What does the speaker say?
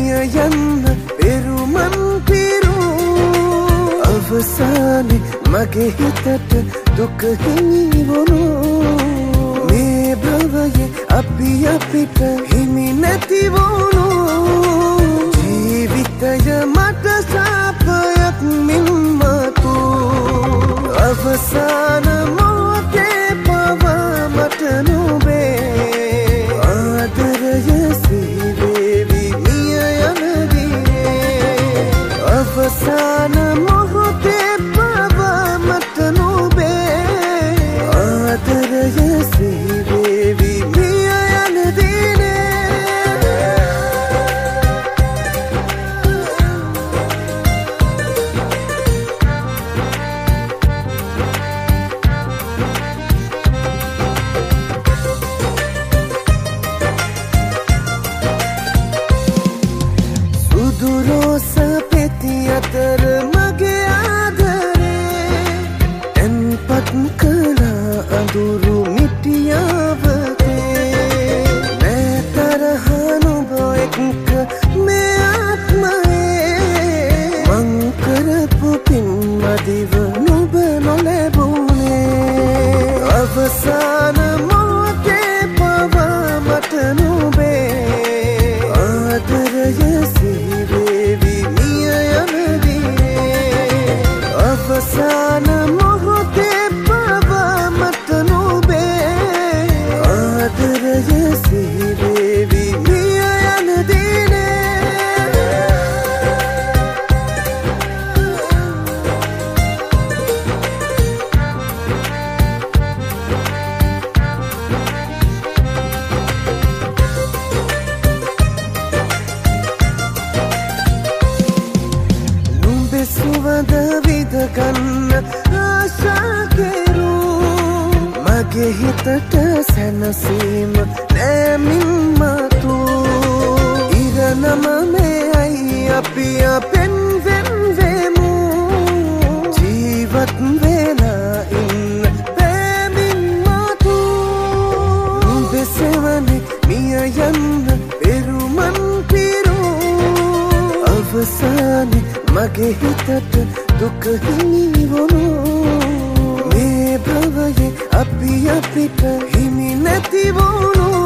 මිය යන්න පෙරුමන් පිරු අවසානේ මගේ හිතට දුක හිමි වුණු මේ භවයේ අපි අපිට හිමි නැති වුණු ජීවිතය මට සාපයක් මින්මතු අවසාන මොහොතේ පවා මට නුඹේ ආදරය සිහිවේවි මිය යන දිනේ අවසාන මොහොතේ පවා මට නුඹේ ආදරය සිහිවේවි මිය යන දිනේ දුරෝස පෙති අතර මගේ ආදරේ එන්පත් කළා අඳුරු මිටියාවතේ මේ තරහ නුඹ එක්ක මේ ආත්මයේ මං කරපු පින් මදිව නුඹ නොලැබුණේ අවසාන මොහොතේ පවා මට නුඹේ ආදරය අවසාන මොහොතේ පවා මට නුඹේ ආදරය සිහිවේවි මිය යන දිනේ නුඹේ සුවඳ විඳගන්න ආශා කෙරු මගේ හිතට සැනසීම නැමින් මතු ඉරණම මේයි අපි අපෙන් වෙන් වෙමු ජීවත් වෙලා ඉන්න පැමින් මතු නුඹේ සෙවනේ මිය යන්න පෙරුමන් පිරු අවසානේ මගේ හිතට දුක හිමි වුණු මේ භවයේ අපි අපිට හිමි නැති වුණු